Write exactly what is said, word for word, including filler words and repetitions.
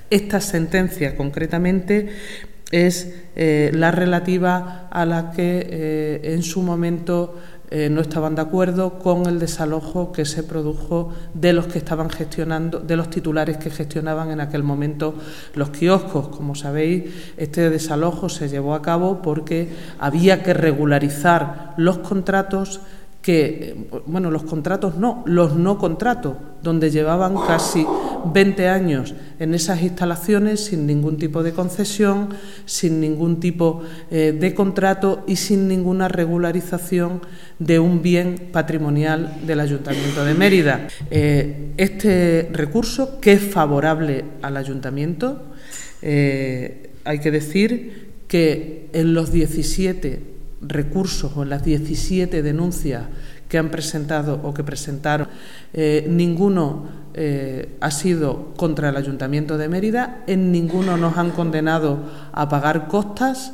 Esta sentencia, concretamente, es eh, la relativa a la que eh, en su momento eh, no estaban de acuerdo con el desalojo que se produjo de los que estaban gestionando, de los titulares que gestionaban en aquel momento los kioscos. Como sabéis, este desalojo se llevó a cabo porque había que regularizar los contratos que, bueno, los contratos no, los no contratos, donde llevaban casi veinte años en esas instalaciones sin ningún tipo de concesión, sin ningún tipo eh, de contrato y sin ninguna regularización de un bien patrimonial del Ayuntamiento de Mérida. Eh, este recurso, que es favorable al Ayuntamiento, eh, hay que decir que en los diecisiete recursos o en las diecisiete denuncias que han presentado o que presentaron, eh, ninguno eh, ha sido contra el Ayuntamiento de Mérida, en ninguno nos han condenado a pagar costas